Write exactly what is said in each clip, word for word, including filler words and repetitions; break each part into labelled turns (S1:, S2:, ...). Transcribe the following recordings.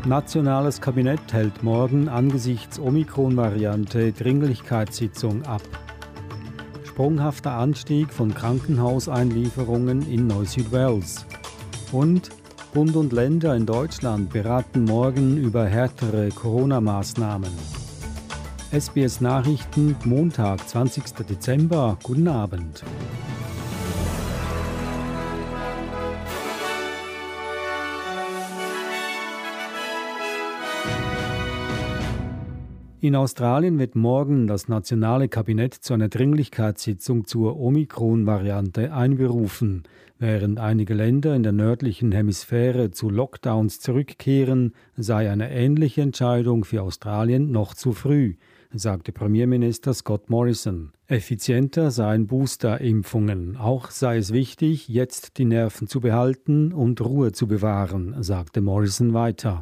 S1: Nationales Kabinett hält morgen angesichts Omikron-Variante Dringlichkeitssitzung ab. Sprunghafter Anstieg von Krankenhauseinlieferungen in Neuss-Südwales. Und Bund und Länder in Deutschland beraten morgen über härtere Corona-Maßnahmen. S B S Nachrichten, Montag, zwanzigster Dezember. Guten Abend. In Australien wird morgen das nationale Kabinett zu einer Dringlichkeitssitzung zur Omikron-Variante einberufen. Während einige Länder in der nördlichen Hemisphäre zu Lockdowns zurückkehren, sei eine ähnliche Entscheidung für Australien noch zu früh, sagte Premierminister Scott Morrison. Effizienter seien Booster-Impfungen. Auch sei es wichtig, jetzt die Nerven zu behalten und Ruhe zu bewahren, sagte Morrison weiter.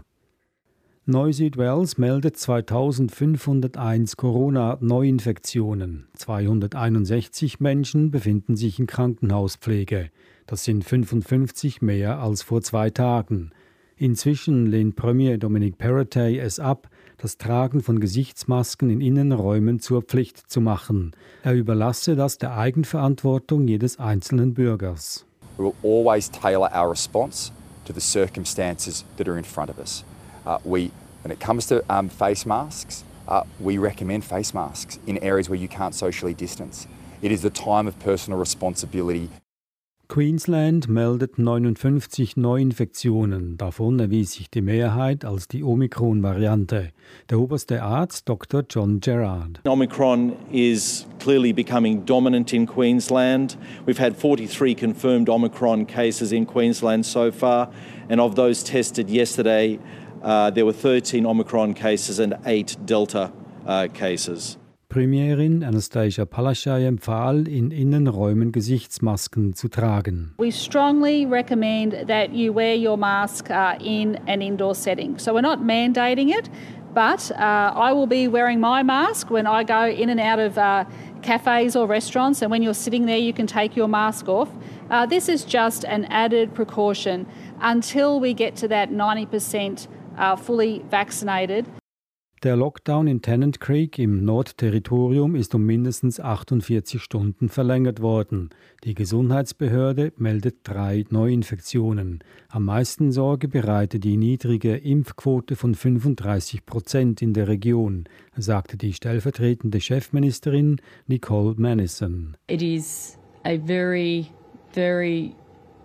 S1: Neuss-Südwales meldet zweitausendfünfhunderteins Corona-Neuinfektionen. zweihunderteinundsechzig Menschen befinden sich in Krankenhauspflege. Das sind fünfundfünfzig mehr als vor zwei Tagen. Inzwischen lehnt Premier Dominic Perrottet es ab, das Tragen von Gesichtsmasken in Innenräumen zur Pflicht zu machen. Er überlasse das der Eigenverantwortung jedes einzelnen Bürgers.
S2: We will always tailor our response to the circumstances that are in front of us. Uh, we, when it comes to um, face masks, uh, we recommend face masks in areas where you can't socially distance. It is the time of personal responsibility.
S1: Queensland meldet neunundfünfzig Neuinfektionen. Davon erwies sich die Mehrheit als die Omikron-Variante. Der oberste Arzt Doktor John Gerard.
S3: Omicron is clearly becoming dominant in Queensland. We've had forty-three confirmed Omicron cases in Queensland so far, and of those tested yesterday, Uh, there were thirteen Omicron cases and eight Delta uh, cases.
S1: Premierin Anastasia Palaszczuk empfahl, in Innenräumen Gesichtsmasken zu tragen.
S4: We strongly recommend that you wear your mask uh, in an indoor setting. So we're not mandating it, but uh, I will be wearing my mask when I go in and out of uh, cafes or restaurants, and when you're sitting there you can take your mask off. Uh, this is just an added precaution until we get to that ninety percent Uh, fully vaccinated.
S1: Der Lockdown in Tennant Creek im Nordterritorium ist um mindestens achtundvierzig Stunden verlängert worden. Die Gesundheitsbehörde meldet drei Neuinfektionen. Am meisten Sorge bereitet die niedrige Impfquote von fünfunddreißig Prozent in der Region, sagte die stellvertretende Chefministerin Nicole Manison.
S5: It is a very, very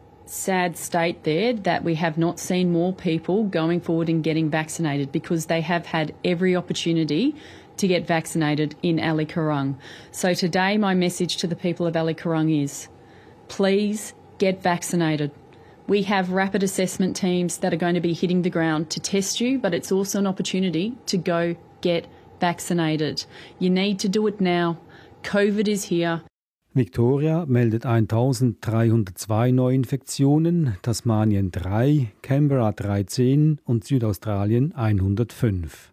S5: sad state there that we have not seen more people going forward and getting vaccinated because they have had every opportunity to get vaccinated in Ali Currung. So today my message to the people of Ali Currung is, please get vaccinated. We have rapid assessment teams that are going to be hitting the ground to test you, but it's also an opportunity to go get vaccinated. You need to do it now. COVID is here.
S1: Victoria meldet eintausenddreihundertzwei Neuinfektionen, Tasmanien drei, Canberra dreizehn und Südaustralien hundertfünf.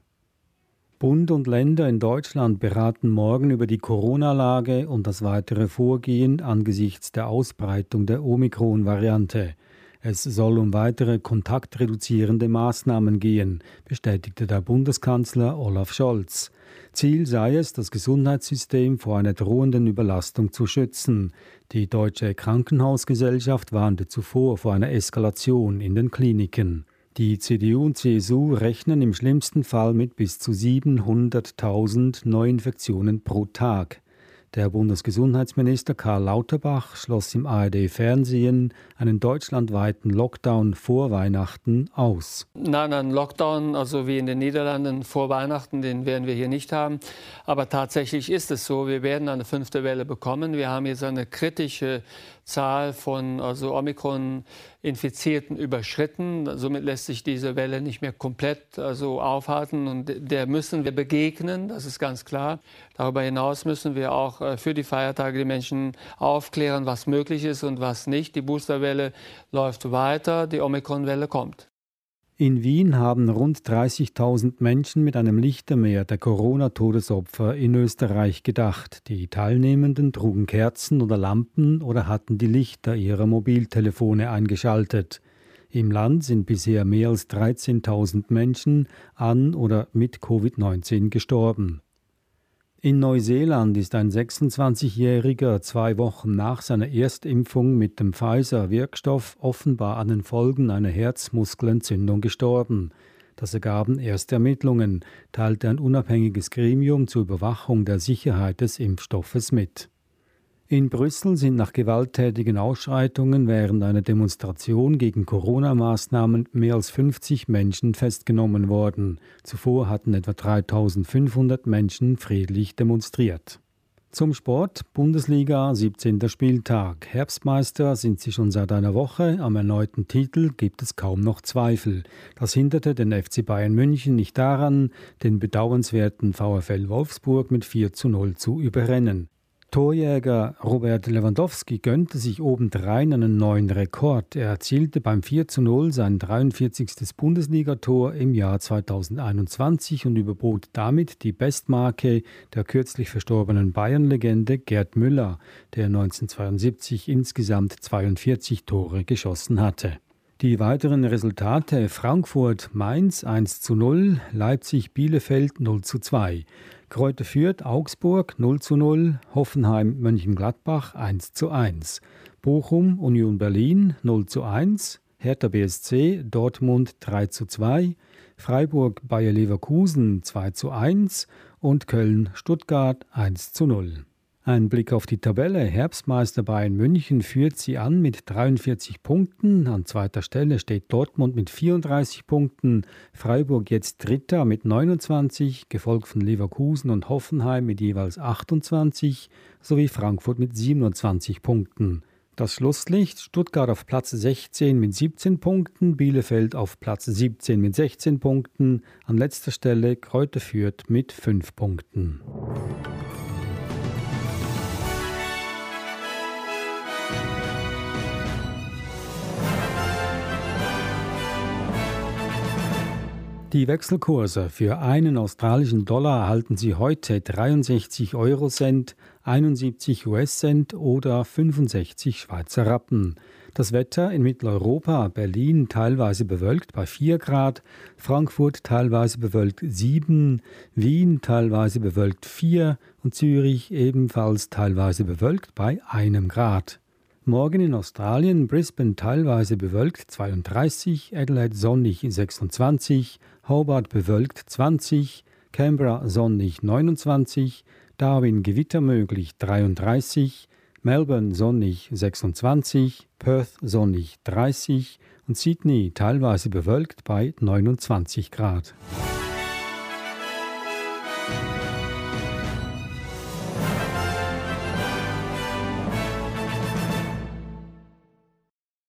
S1: Bund und Länder in Deutschland beraten morgen über die Corona-Lage und das weitere Vorgehen angesichts der Ausbreitung der Omikron-Variante. Es soll um weitere kontaktreduzierende Maßnahmen gehen, bestätigte der Bundeskanzler Olaf Scholz. Ziel sei es, das Gesundheitssystem vor einer drohenden Überlastung zu schützen. Die Deutsche Krankenhausgesellschaft warnte zuvor vor einer Eskalation in den Kliniken. Die C D U und C S U rechnen im schlimmsten Fall mit bis zu siebenhunderttausend Neuinfektionen pro Tag. Der Bundesgesundheitsminister Karl Lauterbach schloss im A R D-Fernsehen einen deutschlandweiten Lockdown vor Weihnachten aus.
S6: Nein, ein Lockdown, also wie in den Niederlanden vor Weihnachten, den werden wir hier nicht haben. Aber tatsächlich ist es so, wir werden eine fünfte Welle bekommen. Wir haben jetzt eine kritische Zahl von also Omikron-Infizierten überschritten. Somit lässt sich diese Welle nicht mehr komplett also aufhalten. Und der müssen wir begegnen, das ist ganz klar. Darüber hinaus müssen wir auch für die Feiertage die Menschen aufklären, was möglich ist und was nicht. Die Boosterwelle läuft weiter, die Omikron-Welle kommt.
S1: In Wien haben rund dreißigtausend Menschen mit einem Lichtermeer der Corona-Todesopfer in Österreich gedacht. Die Teilnehmenden trugen Kerzen oder Lampen oder hatten die Lichter ihrer Mobiltelefone eingeschaltet. Im Land sind bisher mehr als dreizehntausend Menschen an oder mit Covid neunzehn gestorben. In Neuseeland ist ein sechsundzwanzigjähriger zwei Wochen nach seiner Erstimpfung mit dem Pfizer-Wirkstoff offenbar an den Folgen einer Herzmuskelentzündung gestorben. Das ergaben erste Ermittlungen, teilte ein unabhängiges Gremium zur Überwachung der Sicherheit des Impfstoffes mit. In Brüssel sind nach gewalttätigen Ausschreitungen während einer Demonstration gegen Corona-Maßnahmen mehr als fünfzig Menschen festgenommen worden. Zuvor hatten etwa dreitausendfünfhundert Menschen friedlich demonstriert. Zum Sport, Bundesliga, siebzehnter Spieltag. Herbstmeister sind sie schon seit einer Woche. Am erneuten Titel gibt es kaum noch Zweifel. Das hinderte den F C Bayern München nicht daran, den bedauernswerten VfL Wolfsburg mit vier zu null zu überrennen. Torjäger Robert Lewandowski gönnte sich obendrein einen neuen Rekord. Er erzielte beim vier zu null sein dreiundvierzigstes Bundesligator im Jahr zweitausendeinundzwanzig und überbot damit die Bestmarke der kürzlich verstorbenen Bayern-Legende Gerd Müller, der neunzehnhundertzweiundsiebzig insgesamt zweiundvierzig Tore geschossen hatte. Die weiteren Resultate: Frankfurt-Mainz eins zu null, Leipzig-Bielefeld null zu zwei, Greuther Fürth Augsburg null zu null, Hoffenheim-Mönchengladbach eins zu eins, Bochum-Union Berlin null zu eins, Hertha B S C Dortmund drei zu zwei, Freiburg-Bayer Leverkusen zwei zu eins und Köln-Stuttgart eins zu null. Ein Blick auf die Tabelle. Herbstmeister Bayern München führt sie an mit dreiundvierzig Punkten. An zweiter Stelle steht Dortmund mit vierunddreißig Punkten. Freiburg jetzt Dritter mit neunundzwanzig, gefolgt von Leverkusen und Hoffenheim mit jeweils achtundzwanzig, sowie Frankfurt mit siebenundzwanzig Punkten. Das Schlusslicht: Stuttgart auf Platz sechzehn mit siebzehn Punkten, Bielefeld auf Platz siebzehn mit sechzehn Punkten. An letzter Stelle Greuther Fürth mit fünf Punkten. Die Wechselkurse: Für einen australischen Dollar erhalten Sie heute dreiundsechzig Eurocent, einundsiebzig U S-Cent oder fünfundsechzig Schweizer Rappen. Das Wetter in Mitteleuropa: Berlin teilweise bewölkt bei vier Grad, Frankfurt teilweise bewölkt sieben, Wien teilweise bewölkt vier und Zürich ebenfalls teilweise bewölkt bei einem Grad. Morgen in Australien: Brisbane teilweise bewölkt zweiunddreißig, Adelaide sonnig sechsundzwanzig, Hobart bewölkt zwanzig, Canberra sonnig neunundzwanzig, Darwin Gewitter möglich dreiunddreißig, Melbourne sonnig sechsundzwanzig, Perth sonnig dreißig und Sydney teilweise bewölkt bei neunundzwanzig Grad.